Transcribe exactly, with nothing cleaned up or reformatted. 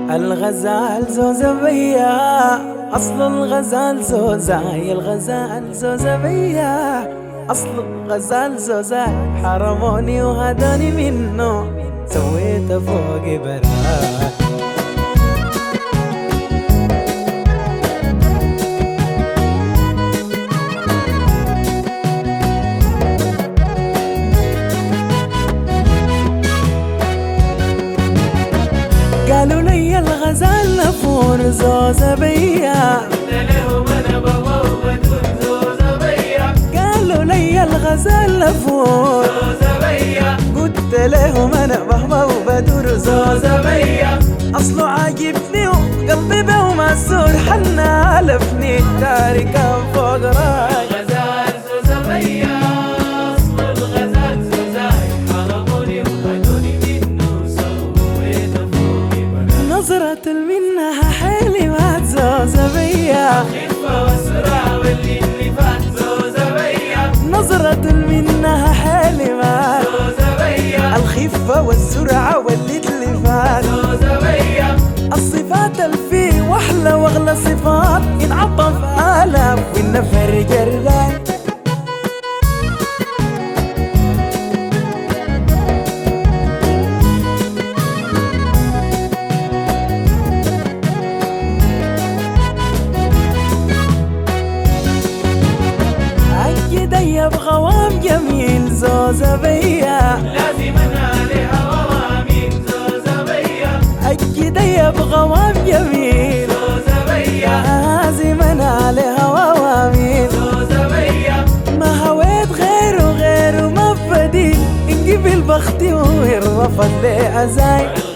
الغزال زوزبية، أصل الغزال زوزاي، الغزال زوزبية، أصل الغزال زوزاي. حرموني وهداني منه، سويت فوق براد. قالوا لي الغزال نفور زوزبية، قلت لهم انا بابا وبدون زوزبية. قالوا لي الغزال نفور زوزبية، قلت لهم انا بابا وبدور زوزبية. اصله عاجبني وقلبي به ومسور، حنا الفني تاركه فوق راي. الغزال زوزبية، اصل الغزال زوزاي. حرموني وخدوني منه، سويت فوقي بنات. نظرة منها حلوة زوزبية، خفة وسرعة واللي اللي فات زوزبية. نظرة منها حلوة زوزبية، الخفة والسرعة واللي تلفات. زوزبية، الصفات الفي واحلى واغلى صفات، ينعطف آلاف والنفر جران. أجدي بغوام جميل زوزبية، لازم انا عليها وامين زوزبية. أجدي بغوام جميل زوزبية، لازم أنا عليها ووامين. زوزبية، ما هويت غيره غيره ما بديل، إن قبل بختي وإن رفض لي أزاي.